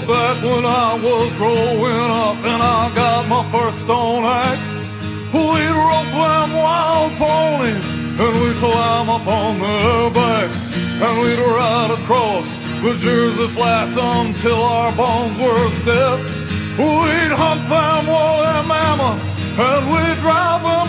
back when I was growing up and I got my first stone axe, we'd rope them wild ponies and we'd climb up on their backs and we'd ride across the Jersey Flats until our bones were stiff. We'd hunt them woolly mammoths and we'd drive them